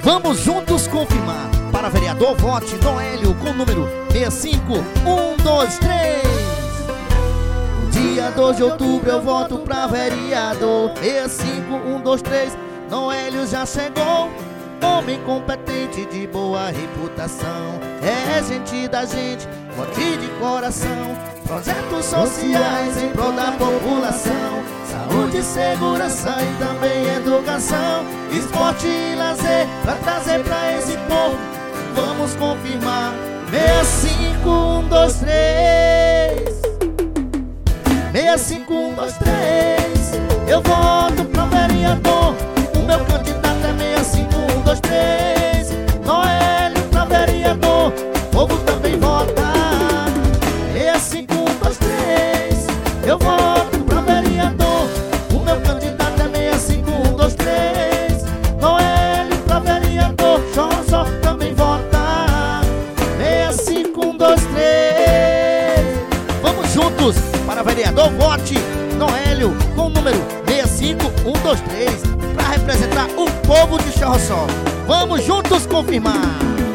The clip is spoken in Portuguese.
Vamos juntos confirmar. Para vereador, vote Noélio com o número 65123. No dia 2 de outubro eu voto pra vereador 65123. Noélio já chegou, homem competente de boa reputação. É gente da gente, vote de coração. Projetos sociais em prol da população. Saúde, segurança e também educação. Esporte e lazer pra trazer pra esse povo. Vamos confirmar 65123. 65123. Eu voto pra vereador. O meu candidato é 65123. Noélio pra vereador. O povo também vota 65123. Eu voto pra vereador. O meu candidato é 65123. Noélio pra vereador. João também vota 65123. Vamos juntos. Para vereador, vote Noélio com o número 65123 para representar o povo de Xorroçó. Vamos juntos confirmar.